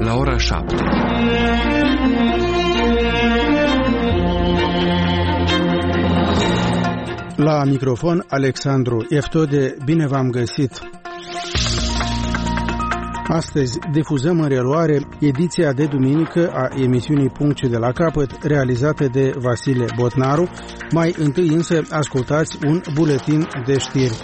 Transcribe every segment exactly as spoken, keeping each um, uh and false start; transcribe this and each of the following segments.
la ora șapte. La microfon, Alexandru Eftode, bine v-am găsit! Astăzi difuzăm în reluare ediția de duminică a emisiunii Punct de la capăt, realizată de Vasile Botnaru. Mai întâi însă ascultați un buletin de știri.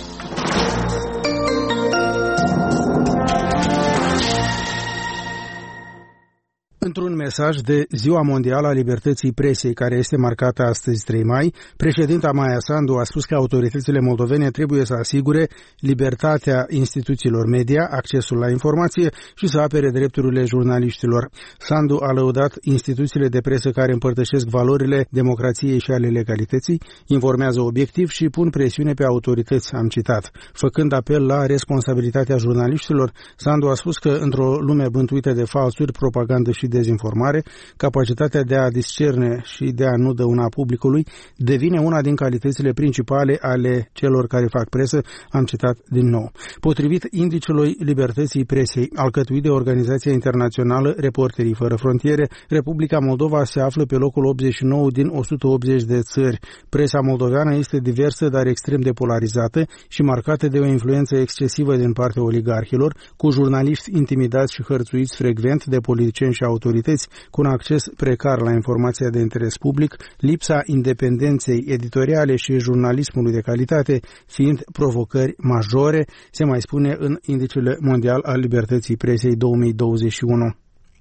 Într-un mesaj de Ziua Mondială a Libertății Presei, care este marcată astăzi trei mai, președinta Maia Sandu a spus că autoritățile moldovene trebuie să asigure libertatea instituțiilor media, accesul la informație și să apere drepturile jurnaliștilor. Sandu a lăudat instituțiile de presă care împărtășesc valorile democrației și ale legalității, informează obiectiv și pun presiune pe autorități, am citat. Făcând apel la responsabilitatea jurnaliștilor, Sandu a spus că într-o lume bântuită de falsuri, propagandă și dezinformare, capacitatea de a discerne și de a nu dăuna publicului devine una din calitățile principale ale celor care fac presă, am citat din nou. Potrivit indicelui libertății presei, alcătuit de Organizația Internațională Reporterii Fără Frontiere, Republica Moldova se află pe locul optzeci și nouă din o sută optzeci de țări. Presa moldoveană este diversă, dar extrem de polarizată și marcată de o influență excesivă din partea oligarhilor, cu jurnaliști intimidați și hărțuiți frecvent de politicieni și autorități, cu un acces precar la informația de interes public, lipsa independenței editoriale și jurnalismului de calitate fiind provocări majore, se mai spune în Indicele Mondial al Libertății Presei două mii douăzeci și unu.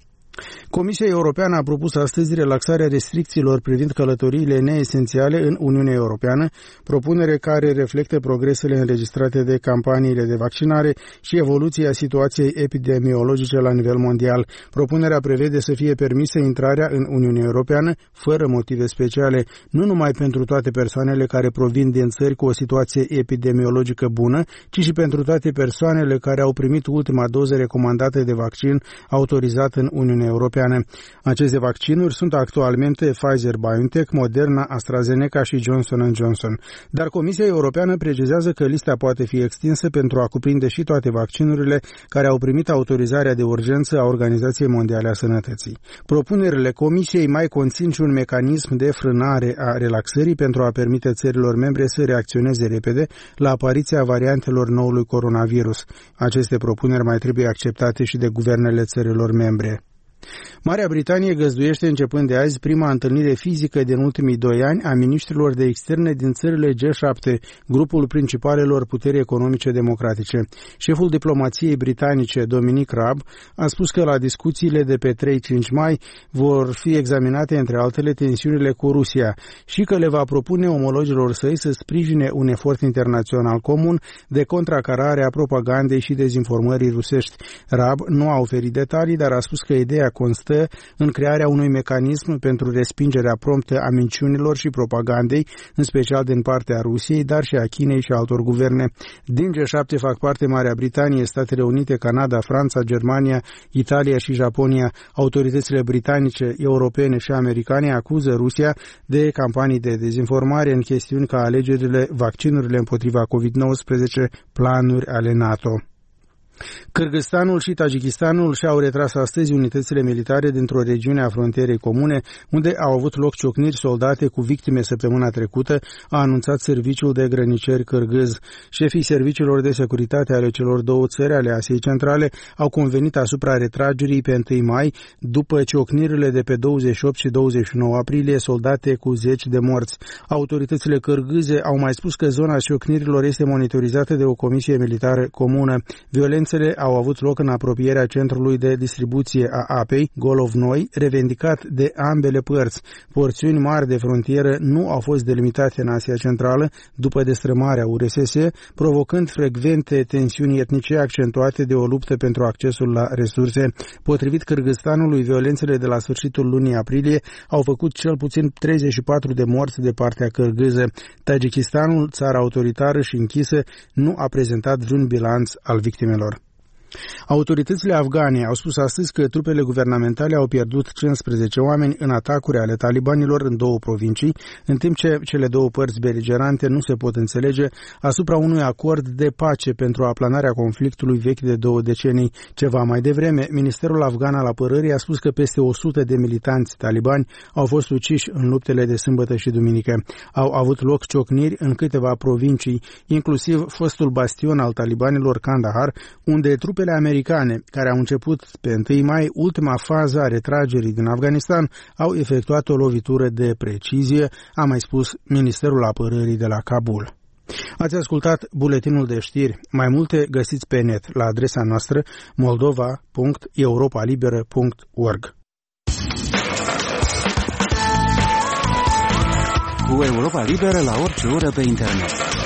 Comisia Europeană a propus astăzi relaxarea restricțiilor privind călătoriile neesențiale în Uniunea Europeană, propunere care reflectă progresele înregistrate de campaniile de vaccinare și evoluția situației epidemiologice la nivel mondial. Propunerea prevede să fie permisă intrarea în Uniunea Europeană fără motive speciale, nu numai pentru toate persoanele care provin din țări cu o situație epidemiologică bună, ci și pentru toate persoanele care au primit ultima doză recomandată de vaccin autorizat în Uniunea Europeană. Aceste vaccinuri sunt actualmente Pfizer-BioNTech, Moderna, AstraZeneca și Johnson and Johnson. Dar Comisia Europeană precizează că lista poate fi extinsă pentru a cuprinde și toate vaccinurile care au primit autorizarea de urgență a Organizației Mondiale a Sănătății. Propunerile Comisiei mai conțin și un mecanism de frânare a relaxării pentru a permite țărilor membre să reacționeze repede la apariția variantelor noului coronavirus. Aceste propuneri mai trebuie acceptate și de guvernele țărilor membre. Marea Britanie găzduiește începând de azi prima întâlnire fizică din ultimii doi ani a miniștrilor de externe din țările G șapte, grupul principalelor puteri economice democratice. Șeful diplomației britanice, Dominic Raab, a spus că la discuțiile de pe trei cinci mai vor fi examinate între altele tensiunile cu Rusia și că le va propune omologilor săi să sprijine un efort internațional comun de contracarare a propagandei și dezinformării rusești. Raab nu a oferit detalii, dar a spus că ideea constă în crearea unui mecanism pentru respingerea promptă a minciunilor și propagandei, în special din partea Rusiei, dar și a Chinei și altor guverne. Din G șapte fac parte Marea Britanie, Statele Unite, Canada, Franța, Germania, Italia și Japonia. Autoritățile britanice, europene și americane acuză Rusia de campanii de dezinformare în chestiuni ca alegerile, vaccinurile împotriva covid nouăsprezece, planuri ale NATO. Kârgâzstanul și Tajikistanul și-au retras astăzi unitățile militare dintr-o regiune a frontierei comune, unde au avut loc ciocniri soldate cu victime săptămâna trecută, a anunțat Serviciul de Grăniceri Kârgâz. Șefii serviciilor de securitate ale celor două țări ale Asiei Centrale au convenit asupra retragerii pe întâi mai, după ciocnirile de pe douăzeci și opt și douăzeci și nouă aprilie, soldate cu zeci de morți. Autoritățile kârgâze au mai spus că zona ciocnirilor este monitorizată de o comisie militară comună. Violențele au avut loc în apropierea centrului de distribuție a apei, Golovnoi, revendicat de ambele părți. Porțiuni mari de frontieră nu au fost delimitate în Asia Centrală după destrămarea U R S S, provocând frecvente tensiuni etnice accentuate de o luptă pentru accesul la resurse. Potrivit Kârgâzstanului, violențele de la sfârșitul lunii aprilie au făcut cel puțin treizeci și patru de morți de partea kârgâză. Tajikistanul, țara autoritară și închisă, nu a prezentat vreun bilanț al victimelor. Autoritățile afgane au spus astăzi că trupele guvernamentale au pierdut cincisprezece oameni în atacuri ale talibanilor în două provincii, în timp ce cele două părți beligerante nu se pot înțelege asupra unui acord de pace pentru aplanarea conflictului vechi de două decenii. Ceva mai devreme, Ministerul Afgan al Apărării a spus că peste o sută de militanți talibani au fost uciși în luptele de sâmbătă și duminică. Au avut loc ciocniri în câteva provincii, inclusiv fostul bastion al talibanilor Kandahar, unde trupele americane, care au început pe întâi mai ultima fază a retragerii din Afganistan, au efectuat o lovitură de precizie, a mai spus Ministerul Apărării de la Kabul. Ați ascultat buletinul de știri. Mai multe găsiți pe net la adresa noastră moldova punct europa liberă punct org. Cu Europa Liberă la orice oră pe internet.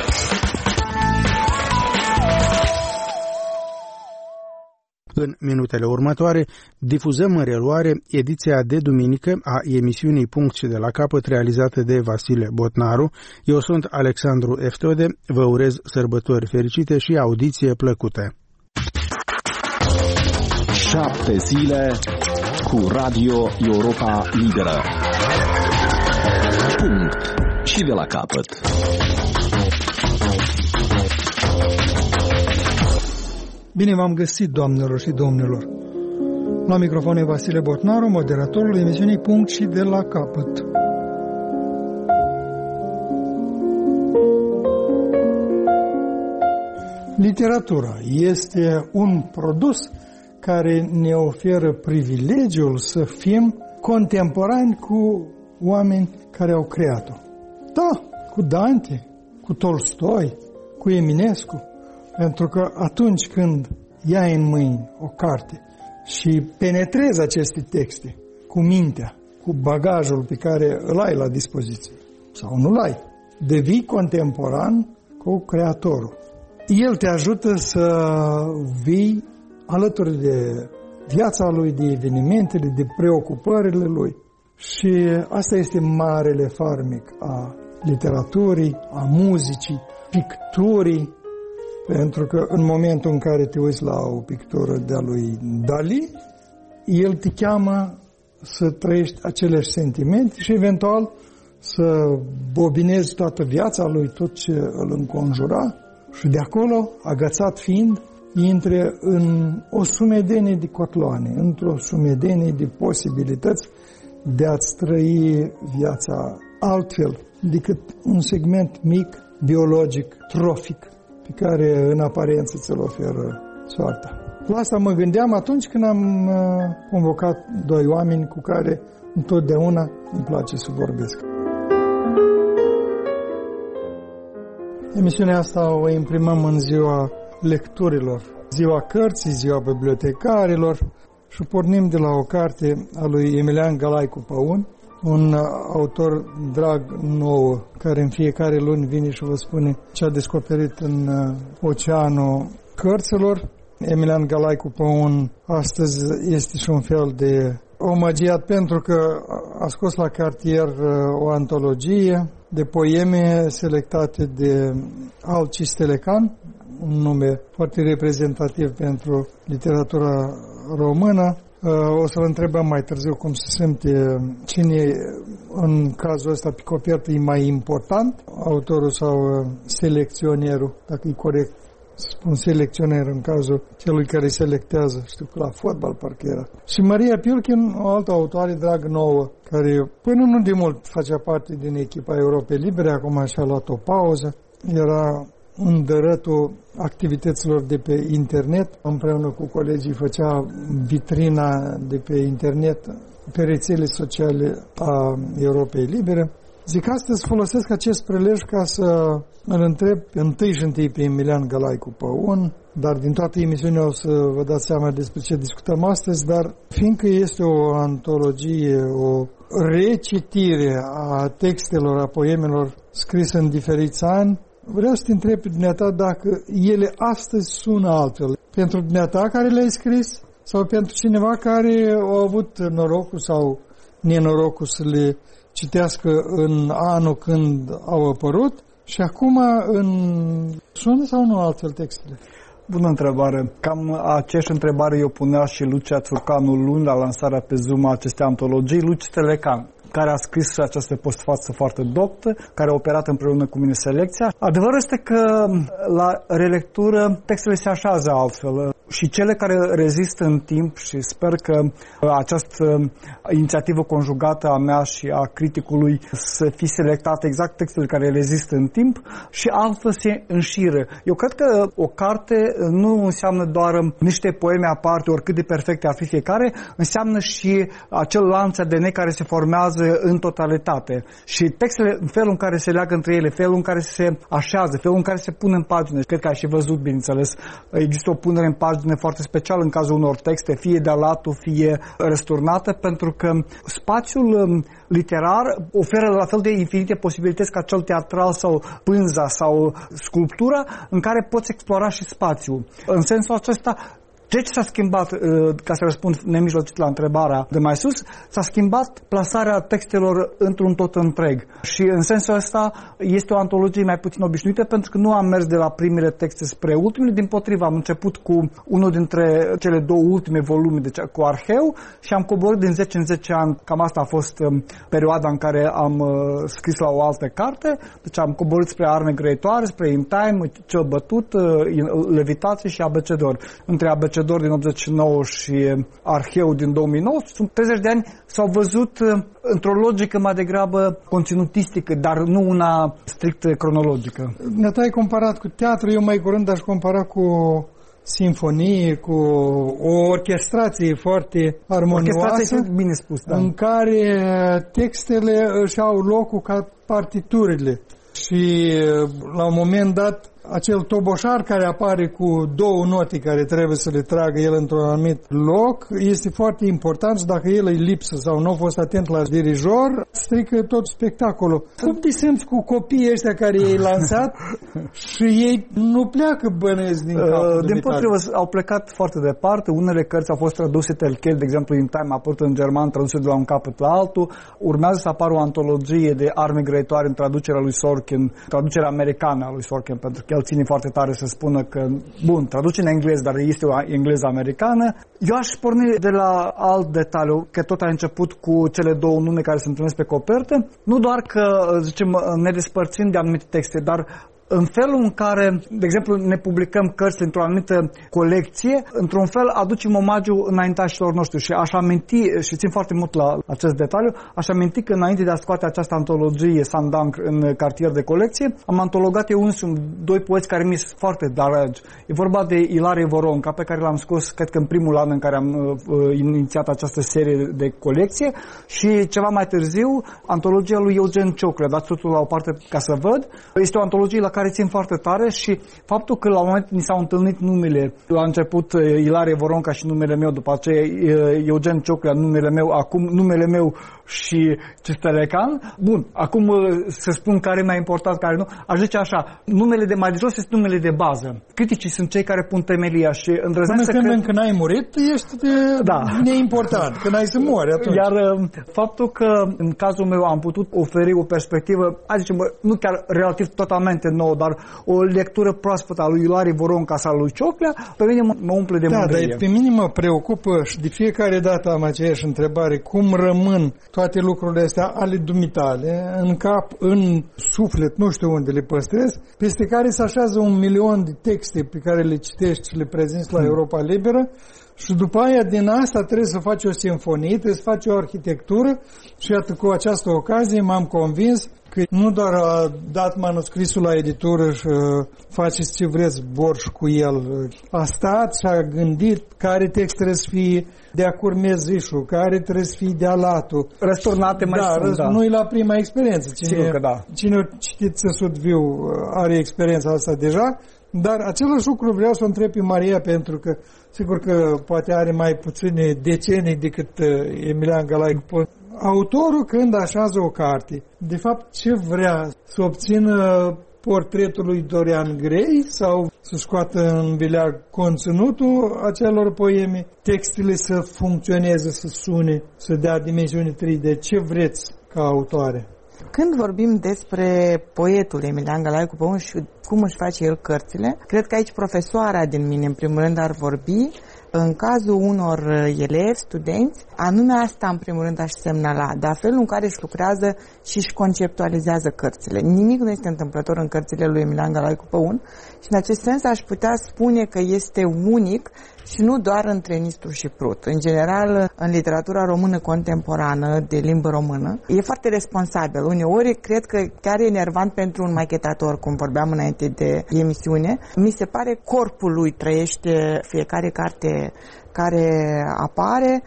În minutele următoare difuzăm în reluare ediția de duminică a emisiunii Punct și de la capăt, realizată de Vasile Botnaru. Eu sunt Alexandru Eftode, vă urez sărbători fericite și audiție plăcută. Șapte zile cu Radio Europa Liberă. Punct și de la capăt. Bine v-am găsit, doamnelor și domnilor. La microfon e Vasile Botnaru, moderatorul emisiunii Punct și de la capăt. Literatura este un produs care ne oferă privilegiul să fim contemporani cu oameni care au creat-o. Da, cu Dante, cu Tolstoi, cu Eminescu. Pentru că atunci când iai în mâini o carte și penetrezi aceste texte cu mintea, cu bagajul pe care îl ai la dispoziție, sau nu-l ai, devii contemporan cu creatorul. El te ajută să vii alături de viața lui, de evenimentele, de preocupările lui. Și asta este marele farmec a literaturii, a muzicii, picturii. Pentru că în momentul în care te uiți la o pictură de-a lui Dali, el te cheamă să trăiești aceleași sentimente și eventual să bobinezi toată viața lui, tot ce îl înconjura, și de acolo, agățat fiind, intre în o sumedenie de cotloane, într-o sumedenie de posibilități de a-ți trăi viața altfel decât un segment mic, biologic, trofic, pe care în aparență ți-l oferă soarta. La asta mă gândeam atunci când am convocat doi oameni cu care întotdeauna îmi place să vorbesc. Emisiunea asta o imprimăm în ziua lecturilor, ziua cărții, ziua bibliotecarilor, și pornim de la o carte a lui Emilian Galaicu Păun, un autor drag nouă, care în fiecare luni vine și vă spune ce a descoperit în oceanul cărților. Emilian Galaicu Păun astăzi este și un fel de omagiat pentru că a scos la cartier o antologie de poeme selectate de Alci Stelecan, un nume foarte reprezentativ pentru literatura română. O să-l întrebăm mai târziu cum se simte, cine în cazul ăsta pe copertă e mai important, autorul sau selecționerul, dacă e corect să spun selecționer în cazul celui care selectează, știu că la fotbal parcă era. Și Maria Piulchin, o altă autoare dragă nouă, care până nu de mult facea parte din echipa Europei Libere, acum și-a luat o pauză, era în dărătul activităților de pe internet. Împreună cu colegii făcea vitrina de pe internet pe rețele sociale a Europei Libere. Zic, astăzi folosesc acest prelej ca să îl întreb întâi și întâi pe Emilian Galaicu Păun, dar din toată emisiunea o să vă dați seama despre ce discutăm astăzi, dar fiindcă este o antologie, o recitire a textelor, a poemelor scrise în diferiți ani, vreau să te întreb pe dumneata dacă ele astăzi sună altfel. Pentru dumneata care le-ai scris sau pentru cineva care a avut norocul sau nenorocul să le citească în anul când au apărut și acum în... sună sau nu altfel textele? Bună întrebare. Cam aceeași întrebare eu punea și Lucia Țurcanu luni la lansarea pe Zoom a acestei antologii, Lucia Telecan, care a scris această postfață foarte doctă, care a operat împreună cu mine selecția. Adevărul este că la relectură textele se așează altfel și cele care rezistă în timp, și sper că această inițiativă conjugată a mea și a criticului să fie selectate exact textele care rezistă în timp și altfel se înșiră. Eu cred că o carte nu înseamnă doar niște poeme aparte, oricât de perfecte ar fi fiecare, înseamnă și acel lanț A D N care se formează în totalitate. Și textele, felul în care se leagă între ele, felul în care se așează, felul în care se pun în pagină. Cred că ai și văzut, bineînțeles, există o punere în pagină foarte specială în cazul unor texte, fie de alatul, fie răsturnată, pentru că spațiul literar oferă la fel de infinite posibilități ca cel teatral sau pânza sau sculptura, în care poți explora și spațiul. În sensul acesta, ce s-a schimbat, ca să răspund nemijlocit la întrebarea de mai sus, s-a schimbat plasarea textelor într-un tot întreg. Și în sensul ăsta este o antologie mai puțin obișnuită, pentru că nu am mers de la primele texte spre ultimele, dimpotrivă am început cu unul dintre cele două ultime volume, deci cu Arheu, și am coborât din zece în zece ani, cam asta a fost perioada în care am scris la o altă carte, deci am coborât spre Arme grăitoare, spre In Time, Cel bătut, Levitație și Abecedor. Între Abecedor din optzeci și nouă și Arheu din două mii nouă, sunt treizeci de ani, s-au văzut într-o logică mai degrabă conținutistică, dar nu una strict cronologică. Ne-ai ai comparat cu teatru, eu mai curând aș compara cu simfonie, cu o orchestrație foarte armonioasă. Orchestrație, bine spus, da. În care textele își au locul ca partiturile. Și la un moment dat acel toboșar care apare cu două note care trebuie să le tragă el într-un anumit loc este foarte important și dacă el e lipsă sau nu a fost atent la dirijor, strică tot spectacolul. Cum te simți cu copiii ăștia care i-ai lansat și ei nu pleacă, bănesc din capul? Uh, din potrivă, au plecat foarte departe. Unele cărți au fost traduse telchel, de exemplu In Time a apărut în german, traduse de la un capăt la altul. Urmează să apară o antologie de Arme grăitoare în traducerea lui Sorkin, traducerea americană a lui Sorkin, pentru că el ține foarte tare să spună că, bun, traduce în engleză, dar este o engleză americană. Eu aș porni de la alt detaliu, că tot a început cu cele două nume care se întâlnesc pe copertă, nu doar că, zicem, ne despărțim de anumite texte, dar în felul în care, de exemplu, ne publicăm cărți într-o anumită colecție, într-un fel aducem omagiu înaintașilor noștri și aș aminti, și țin foarte mult la acest detaliu, aș aminti că înainte de a scoate această antologie Sandancre în cartier de colecție, am antologat eu însumi doi poeți care mi sunt foarte dragi. E vorba de Ilarie Voronca, pe care l-am scos, cred că în primul an în care am uh, inițiat această serie de colecție, și ceva mai târziu, antologia lui Eugen Cioclea, dați totul la o parte ca să văd. Este o antologie la care țin foarte tare și faptul că la un moment mi s-au întâlnit numele, la început Ilarie Voronca și numele meu, după aceea Eugen Cioclea, numele meu, acum numele meu și Cistelecan. Bun, acum să spun care e mai important, care nu. Aș zice așa, numele de mai de jos este numele de bază. Criticii sunt cei care pun temelia și îndrăznesc să cred... Când n-ai murit, ești de... da. neimportant, când ai să mori atunci. Iar faptul că în cazul meu am putut oferi o perspectivă, hai zicem, nu chiar relativ totalmente nouă, dar o lectură proaspătă a lui Ilarie Voronca sau a lui Cioclea, pe mine mă umple de da, mândrie. Dar pe mine mă preocupă și de fiecare dată am aceeași întrebare, cum rămân toate lucrurile astea ale dumitale în cap, în suflet, nu știu unde le păstrez, peste care se așează un milion de texte pe care le citești și le prezinți la Europa Liberă. Și după aia, din asta trebuie să faci o simfonie, trebuie să faci o arhitectură și iată, cu această ocazie m-am convins că nu doar a dat manuscrisul la editură și uh, faceți ce vreți borș cu el. A stat și a gândit care text trebuie să fie de-a Curmezișul, care trebuie să fie de-a Latu. Răsturnate mai da, sunt, da. Nu-i la prima experiență. Cine, Sigur că da. Cine a citit Țesut Viu are experiența asta deja. Dar același lucru vreau să o întreb pe Maria, pentru că sigur că poate are mai puține decenii decât Emilian Galaicu. Autorul, când așează o carte, de fapt ce vrea? Să obțină portretul lui Dorian Gray sau să scoată în vileag conținutul acelor poeme, textele să funcționeze, să sune, să dea dimensiune trei D? Ce vreți ca autoare? Când vorbim despre poetul Emilian Gălaicu Păun și cum își face el cărțile, cred că aici profesoara din mine, în primul rând, ar vorbi. În cazul unor elevi, studenți, anume asta, în primul rând, aș semnala, dar felul în care își lucrează și își conceptualizează cărțile. Nimic nu este întâmplător în cărțile lui Emilian Gălaicu Păun și, în acest sens, aș putea spune că este unic și nu doar între Nistru și Prut. În general, în literatura română contemporană, de limbă română, e foarte responsabil. Uneori, cred că chiar e enervant pentru un machetator, cum vorbeam înainte de emisiune. Mi se pare corpul lui trăiește fiecare carte care apare.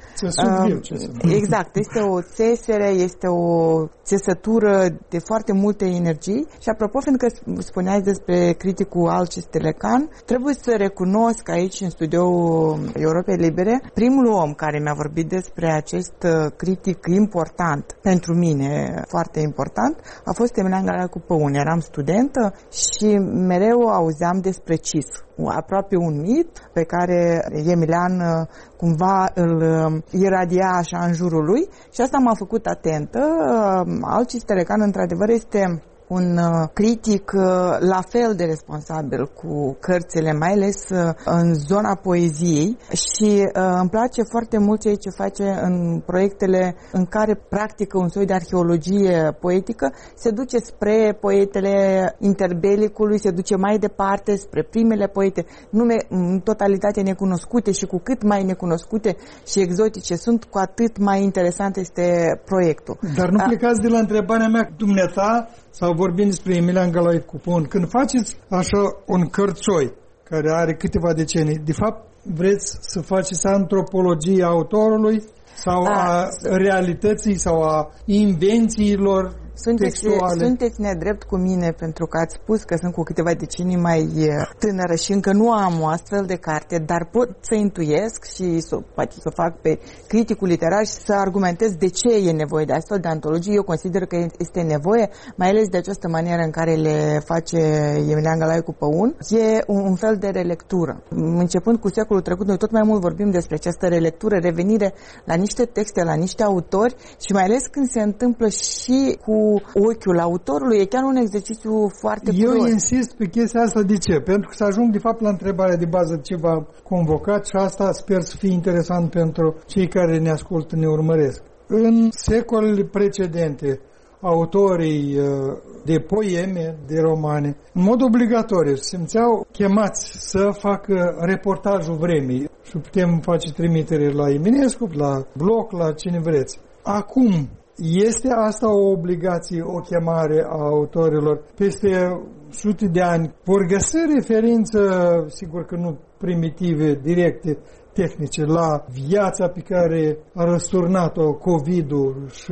Uh, exact, este o țesere, este o țesătură de foarte multe energii și apropo, fiindcă spuneai despre criticul Alce Stelecan, trebuie să recunosc aici în studioul Europei Libere, primul om care mi-a vorbit despre acest critic important, pentru mine foarte important, a fost Emilian Gălaicu Păun. Eram studentă și mereu auzeam despre Cis, aproape un mit pe care Emilian cumva îl iradia așa în jurul lui și asta m-a făcut atentă. Alce Stelecan, într-adevăr, este un critic la fel de responsabil cu cărțile, mai ales în zona poeziei și îmi place foarte mult ceea ce face în proiectele în care practică un soi de arheologie poetică, se duce spre poetele interbelicului, se duce mai departe spre primele poete, nume în totalitate necunoscute și cu cât mai necunoscute și exotice sunt, cu atât mai interesant este proiectul. Dar nu plecați de la întrebarea mea, dumneata, sau vorbim despre Emilian Gălaicu Păun, când faceți așa un cărțoi care are câteva decenii, de fapt vreți să faceți antropologie autorului sau a, a realității sau a invențiilor Sunteți, sunteți nedrept cu mine pentru că ați spus că sunt cu câteva decenii mai tânără și încă nu am o astfel de carte, dar pot să intuiesc și să, poate să fac pe criticul literar și să argumentez de ce e nevoie de astfel de antologii. Eu consider că este nevoie, mai ales de această manieră în care le face Emilian Gălaicu Păun. E un, un fel de relectură. Începând cu secolul trecut, noi tot mai mult vorbim despre această relectură, revenire la niște texte, la niște autori și mai ales când se întâmplă și cu ochiul autorului, e chiar un exercițiu foarte Eu prost. insist pe chestia asta. De ce? Pentru că să ajung de fapt la întrebarea de bază de ce v-am convocat și asta sper să fie interesant pentru cei care ne ascultă, ne urmăresc. În secolele precedente, autorii de poeme, de romane, în mod obligatoriu simțeau chemați să facă reportajul vremii și putem face trimitere la Eminescu, la Bloch, la cine vreți. Acum, este asta o obligație, o chemare a autorilor? Peste sute de ani vor găsi referință, sigur că nu primitive, directe, tehnice, la viața pe care a răsturnat-o COVID-ul și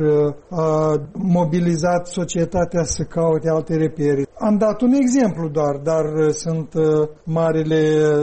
a mobilizat societatea să caute alte repere. Am dat un exemplu doar, dar sunt marile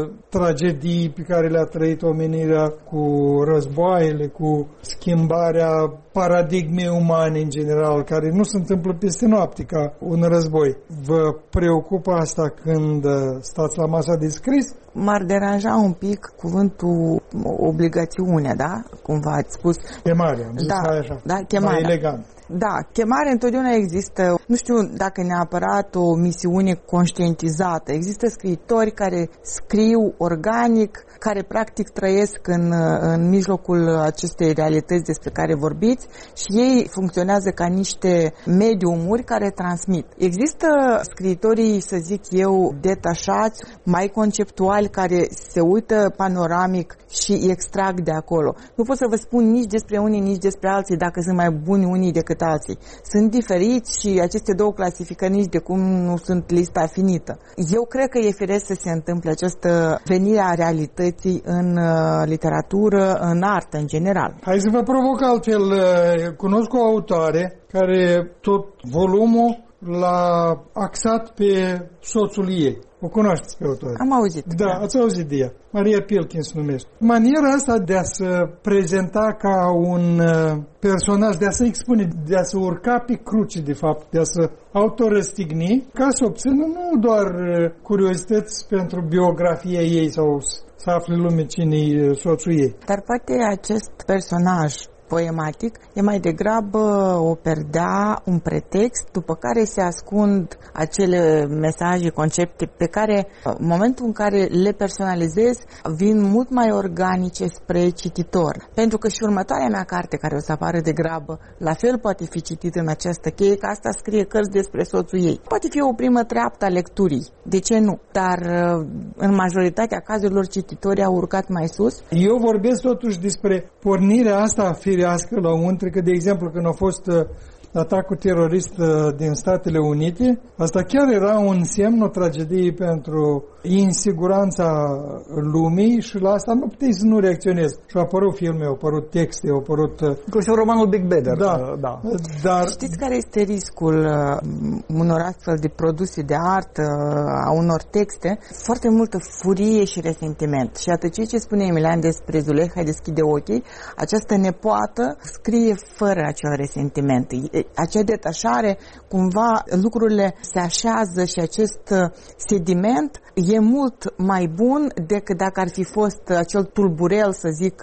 tragedii pe care le-a trăit omenirea cu războaiele, cu schimbarea paradigmei umane în general, care nu se întâmplă peste noapte ca un război. Vă preocupă asta când stați la masa de scris? M-ar deranja un pic cuvântul obligațiune, da? Cumva ați spus. Chemarea, am zis da, mai așa, da, chemarea. mai elegant. Da, chemare întotdeauna există, nu știu dacă neapărat o misiune conștientizată. Există scriitori care scriu organic, care practic trăiesc în, în mijlocul acestei realități despre care vorbiți și ei funcționează ca niște mediumuri care transmit. Există scriitorii, să zic eu, detașați, mai conceptuali, care se uită panoramic și extrag de acolo. Nu pot să vă spun nici despre unii, nici despre alții, dacă sunt mai buni unii decât alții. Sunt diferiți și aceste două clasificări nici de cum nu sunt lista finită. Eu cred că e firesc să se întâmple această venire a realității în uh, literatură, în artă, în general. Hai să vă provoc altfel. Cunosc o autoare care tot volumul l-a axat pe soțul ei. O cunoașteți pe autor? Am auzit. Da, da, ați auzit de ea. Maria Pilkin se numește. Maniera asta de a se prezenta ca un personaj, de a se expune, de a se urca pe cruce, de fapt, de a se autorăstigni, ca să obțină nu doar curiozități pentru biografia ei sau să afle lume cine e soțul ei. Dar poate acest personaj poematic, e mai degrabă o perdea, un pretext, după care se ascund acele mesaje, concepte pe care, în momentul în care le personalizez, vin mult mai organice spre cititor. Pentru că și următoarea mea carte, care o să apară de grabă, la fel poate fi citit în această cheie, că asta scrie cărți despre soțul ei. Poate fi o primă treaptă a lecturii, de ce nu? Dar în majoritatea cazurilor cititorii au urcat mai sus. Eu vorbesc totuși despre pornirea asta firească la untre, că de exemplu când a fost atacul terorist din Statele Unite, asta chiar era un semn, o tragedie pentru insiguranța lumii și la asta nu puteai să nu reacționezi. Și au apărut filme, au apărut texte, au apărut... Inclusiv romanul Big Brother. Da, da. Dar... Știți care este riscul unor astfel de produse de artă, a unor texte? Foarte multă furie și resentiment. Și atât ce spune Emilian despre Zuleha, deschide ochii, această nepoată scrie fără acel resentiment. Acea detașare, cumva lucrurile se așează și acest sediment e mult mai bun decât dacă ar fi fost acel tulburel, să zic,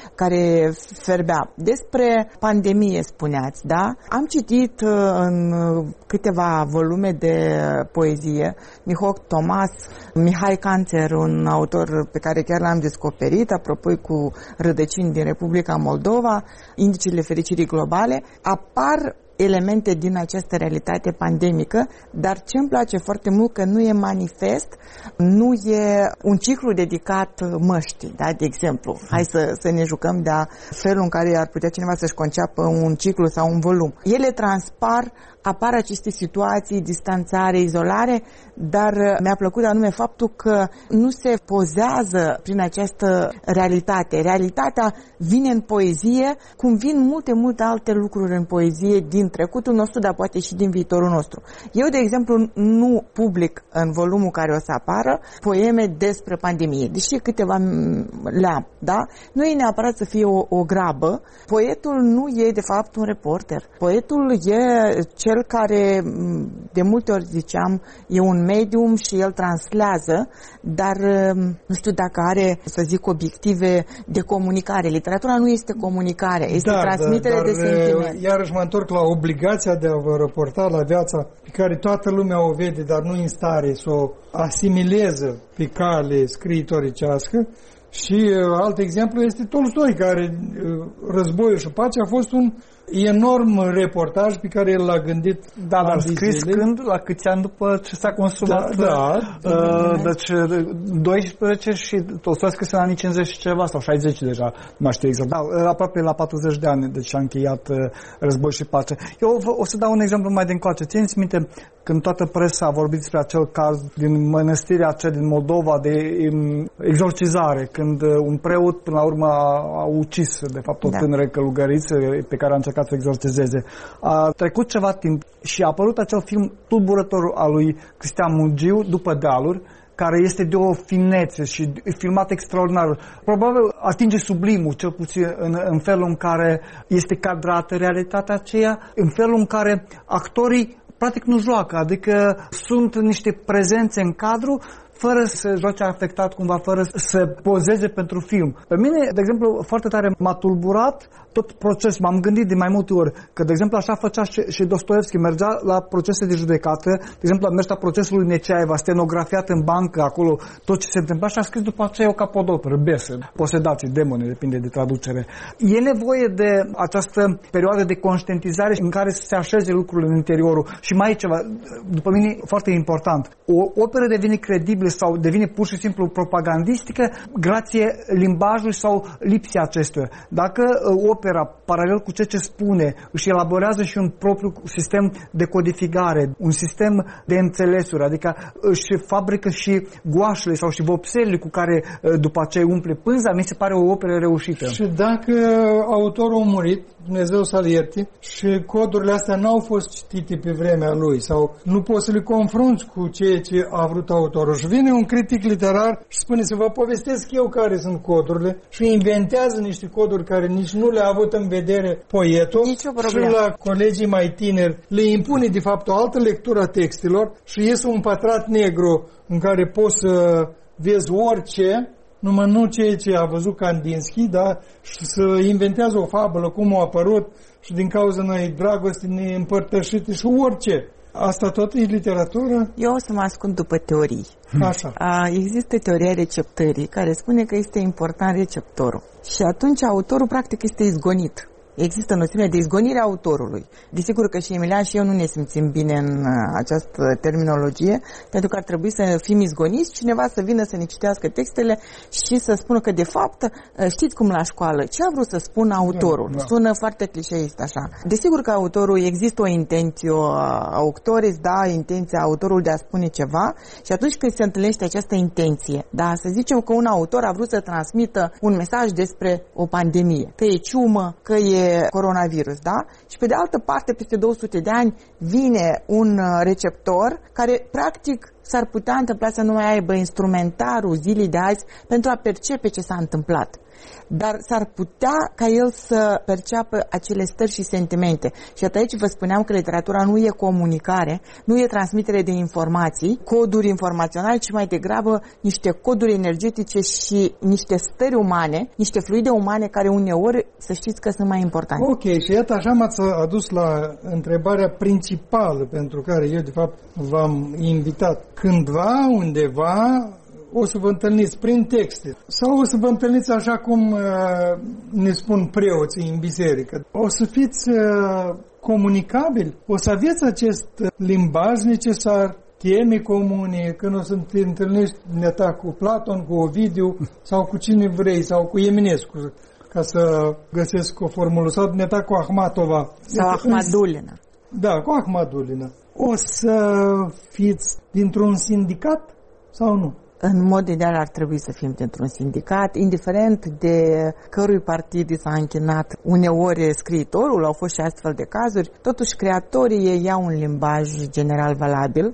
care ferbea. Despre pandemie spuneați, da? Am citit în câteva volume de poezie Mihoc Tomas, Mihai Canțer, un autor pe care chiar l-am descoperit, apropo cu rădăcini din Republica Moldova, Indicele fericirii globale, apar elemente din această realitate pandemică, dar ce îmi place foarte mult că nu e manifest, nu e un ciclu dedicat măștii, da? De exemplu. Hai să, să ne jucăm de felul în care ar putea cineva să-și conceapă un ciclu sau un volum. Ele transpar, apar aceste situații, distanțare, izolare, dar mi-a plăcut anume faptul că nu se pozează prin această realitate. Realitatea vine în poezie, cum vin multe, multe alte lucruri în poezie din trecutul nostru, dar poate și din viitorul nostru. Eu, de exemplu, nu public în volumul care o să apară poeme despre pandemie, deși câteva le-am, da? Nu e neapărat să fie o, o grabă. Poetul nu e, de fapt, un reporter. Poetul e cel care, de multe ori ziceam, e un medium și el translează, dar nu știu dacă are, să zic, obiective de comunicare. Literatura nu este comunicare, este da, transmitere da, de sentiment. Iarăși mă întorc la obligația de a vă raporta la viața pe care toată lumea o vede, dar nu în stare să o asimileze pe cale scriitoricească. Și uh, alt exemplu este Tolstoi, care uh, Războiul și Pacea a fost un enorm reportaj pe care el l-a gândit. Da, dar scris zile. Când? La câți ani după ce s-a consumat? Da, da. Uh, deci doisprezece și Tolstoi a scris în anii cincizeci și ceva, sau șaizeci deja, nu mai știu exact. Da, aproape la patruzeci de ani, deci a încheiat uh, Război și Pace. Eu o să dau un exemplu mai de încoace. Țineți minte când toată presa a vorbit despre acel caz din mănăstirea aceea din Moldova de um, exorcizare, când uh, un preot până la urmă a, a ucis, de fapt, o da. tânără călugăriță pe care a încercat să exorcizeze. A trecut ceva timp și a apărut acel film tulburător al lui Cristian Mungiu, După dealuri, care este de o finețe și filmat extraordinar. Probabil atinge sublimul, cel puțin în, în felul în care este cadrată realitatea aceea, în felul în care actorii practic nu joacă, adică sunt niște prezențe în cadru fără să joace afectat cumva, fără să pozeze pentru film. Pe mine, de exemplu, foarte tare m-a tulburat tot procesul. M-am gândit de mai multe ori că, de exemplu, așa făcea și, și Dostoevski, mergea la procese de judecată, de exemplu, a mers la procesul lui Neceaeva, stenografiat în bancă acolo tot ce se întâmpla și a scris după aceea o capodoperă, Besă, Posedații, demone, depinde de traducere. E nevoie de această perioadă de conștientizare în care să se așeze lucrurile în interiorul. Și mai e ceva, după mine, foarte important. O operă devine credibilă sau devine pur și simplu propagandistică grație limbajului sau lipsii acestuia. Dacă opera, paralel cu ceea ce spune, își elaborează și un propriu sistem de codificare, un sistem de înțelesuri, adică își fabrică și goașele sau și vopselele cu care după aceea umple pânza, mi se pare o operă reușită. Și dacă autorul a murit, Dumnezeu să-l ierte, și codurile astea n-au fost citite pe vremea lui sau nu poți să le confrunți cu ceea ce a vrut autorul și vine un critic literar și spune să vă povestesc eu care sunt codurile și inventează niște coduri care nici nu le-a avut în vedere poetul și la colegii mai tineri le impune de fapt o altă lectură a textelor și iese un pătrat negru în care poți să vezi orice numai nu ceea ce a văzut Kandinsky, dar și să inventează o fabulă, cum a apărut și din cauza noi dragoste neîmpărtășite și orice. Asta tot e literatură? Eu o să mă ascund după teorii. Așa. A, există teoria receptării care spune că este important receptorul. Și atunci autorul practic este izgonit. Există noțiunea de izgonire a autorului. Desigur că și Emilian și eu nu ne simțim bine în această terminologie, pentru că ar trebui să fim izgoniți, cineva să vină să ne citească textele și să spună că de fapt, știți cum la școală, ce a vrut să spună autorul. Da, da. Sună foarte clișeist așa. Desigur că autorul, există o intenție auctoris, da, intenția autorului de a spune ceva și atunci când se întâlnește această intenție, da, să zicem că un autor a vrut să transmită un mesaj despre o pandemie, că e ciumă, că e coronavirus, da? Și pe de altă parte, peste două sute de ani, vine un receptor care, practic, s-ar putea întâmpla să nu mai aibă instrumentarul zilei de azi pentru a percepe ce s-a întâmplat. Dar s-ar putea ca el să perceapă acele stări și sentimente. Și aici vă spuneam că literatura nu e comunicare, nu e transmitere de informații, coduri informaționale, ci mai degrabă niște coduri energetice și niște stări umane, niște fluide umane care uneori, să știți că sunt mai importante. Ok, și iată așa m-ați adus la întrebarea principală pentru care eu de fapt v-am invitat. Cândva, undeva, o să vă întâlniți prin texte sau o să vă întâlniți așa cum uh, ne spun preoții în biserică. O să fiți uh, comunicabili, o să aveți acest limbaj necesar, teme comune, când o să te întâlnești neta cu Platon, cu Ovidiu sau cu cine vrei, sau cu Eminescu, ca să găsesc o formulă, sau neta cu Ahmatova. Sau Ahmadulina. Da, cu Ahmadulina. O să fiți dintr-un sindicat sau nu? În mod ideal ar trebui să fim dintr-un sindicat, indiferent de cărui partid s-a închinat. Uneori scriitorul, au fost și astfel de cazuri, totuși creatorii ei iau un limbaj general valabil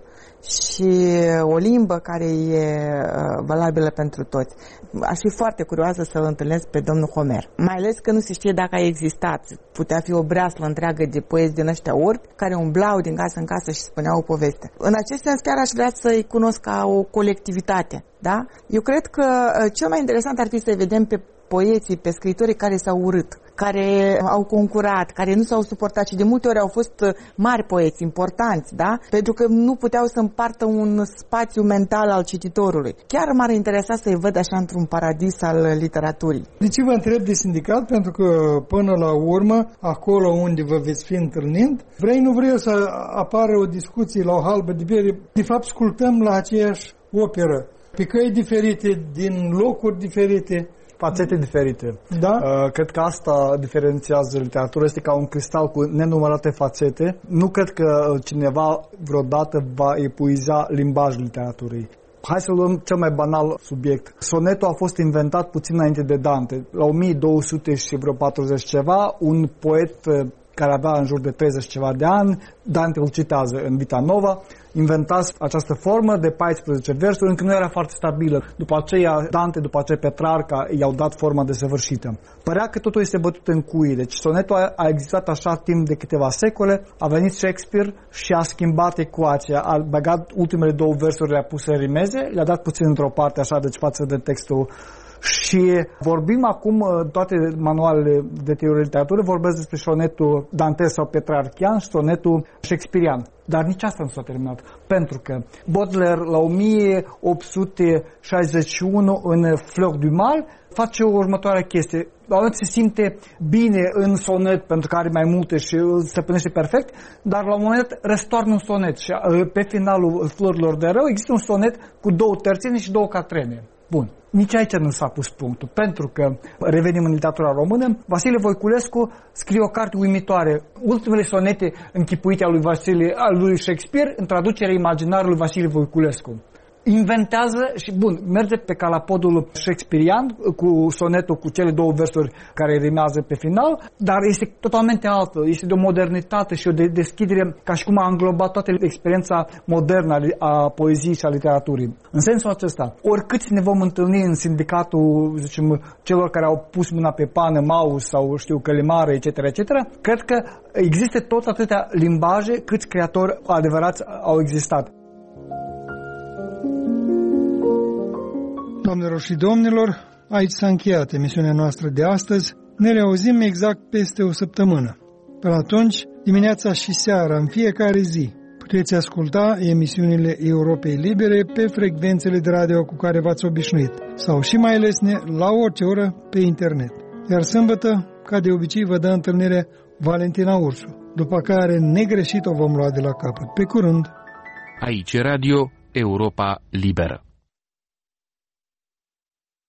și o limbă care e valabilă pentru toți. Aș fi foarte curioasă să îl întâlnesc pe domnul Homer. Mai ales că nu se știe dacă a existat. Putea fi o breaslă întreagă de poezi din ăștia orbi care umblau din casă în casă și spuneau o poveste. În acest sens chiar aș vrea să-i cunosc ca o colectivitate. Da? Eu cred că cel mai interesant ar fi să vedem pe poeții, pe scriitorii care s-au urât, care au concurat, care nu s-au suportat și de multe ori au fost mari poeți, importanți, da? Pentru că nu puteau să împartă un spațiu mental al cititorului. Chiar m-ar interesa să-i văd așa într-un paradis al literaturii. De ce vă întreb de sindicat? Pentru că până la urmă, acolo unde vă veți fi întâlnind, vrei nu vrei să apară o discuție la o halbă de bere. De fapt, ascultăm la aceeași operă, pe căi diferite, din locuri diferite, fațete diferite. Da? Uh, cred că asta diferențiază literatura, este ca un cristal cu nenumărate fațete. Nu cred că cineva vreodată va epuiza limbajul literaturii. Hai să luăm cel mai banal subiect. Sonetul a fost inventat puțin înainte de Dante. La o mie două sute și vreo patruzeci ceva, un poet care avea în jur de treizeci ceva de ani, Dante îl citează în Vita Nova, inventați această formă de paisprezece versuri, încă nu era foarte stabilă. După aceea, Dante, după aceea Petrarca i-au dat forma desăvârșită. Părea că totul este bătut în cuie, deci sonetul a existat așa timp de câteva secole, a venit Shakespeare și a schimbat ecuația, a băgat ultimele două versuri, le-a pus în rimeze, le-a dat puțin într-o parte așa, deci față de textul. Și vorbim acum, toate manualele de teorie literatură vorbesc despre sonetul Dante sau petrarchian și sonetul shakespearian. Dar nici asta nu s-a terminat. Pentru că Baudelaire la o mie opt sute șaizeci și unu în Fleurs du Mal face o următoare chestie. La un moment se simte bine în sonet pentru că are mai multe și îl stăpânește perfect, dar la un moment dat răstoarnă un sonet și pe finalul Florilor de Rău există un sonet cu două terțene și două catrene. Bun. Nici aici nu s-a pus punctul, pentru că, revenim în literatura română, Vasile Voiculescu scrie o carte uimitoare, ultimele sonete închipuite a lui, Vasile, a lui Shakespeare în traducerea imaginară lui Vasile Voiculescu. Inventează și, bun, merge pe calapodul shakespearian cu sonetul cu cele două versuri care rimează pe final, dar este totalmente altă, este de o modernitate și o de deschidere ca și cum a înglobat toată experiența modernă a poeziei și a literaturii. În sensul acesta, oricât ne vom întâlni în sindicatul, zicem, celor care au pus mâna pe pană, mouse sau, știu, călimare, et cetera, et cetera, cred că există tot atâtea limbaje câți creatori adevărați au existat. Doamnelor și domnilor, aici s-a încheiat emisiunea noastră de astăzi. Ne reauzim exact peste o săptămână. Până atunci, dimineața și seara, în fiecare zi, puteți asculta emisiunile Europei Libere pe frecvențele de radio cu care v-ați obișnuit sau și mai lesne la orice oră pe internet. Iar sâmbătă, ca de obicei, vă dă întâlnire Valentina Ursu, după care negreșit o vom lua de la capăt. Pe curând! Aici Radio Europa Liberă.